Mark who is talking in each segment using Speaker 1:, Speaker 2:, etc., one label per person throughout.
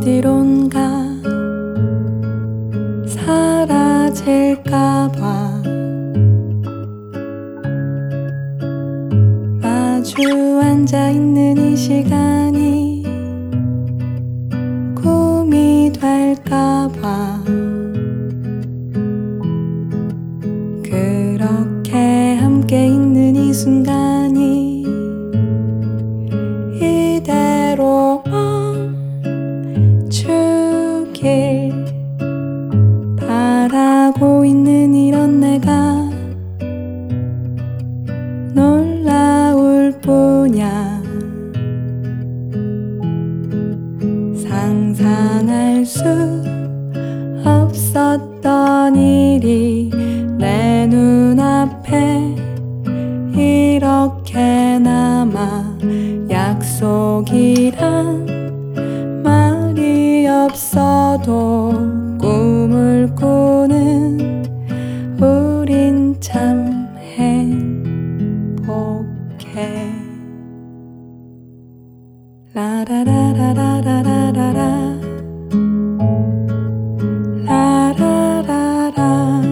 Speaker 1: 어디론가 사라질까봐 마주 앉아있는 이 시간이 꿈이 될까봐 그렇게 함께 있는 이 순간이 이대로 멈추길 바라고 있는 이런 내가 놀라울 뿐이야. 상상할 수 없었던 일이 내 눈앞에 이렇게 남아 약속이란 말이 없어도 꿈을 꾸는 우린 참 행복해. 라라라라라라라라 라라라라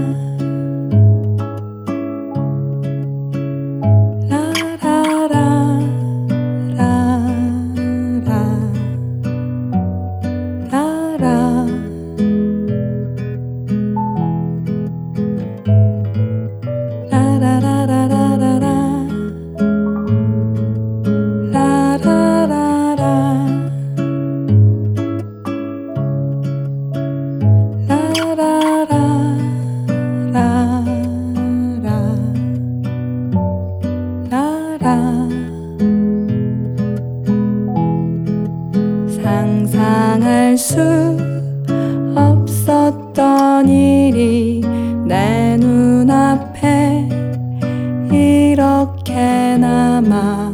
Speaker 1: 상상할 수 없었던 일이 내 눈앞에 이렇게 남아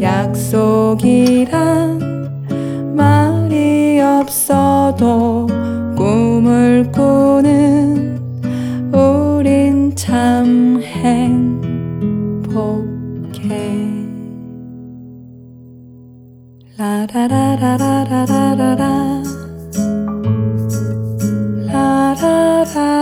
Speaker 1: 약속이란 말이 없어도 꿈을 꾸는 우린 참 행복해. 라라라라라라라라 라라라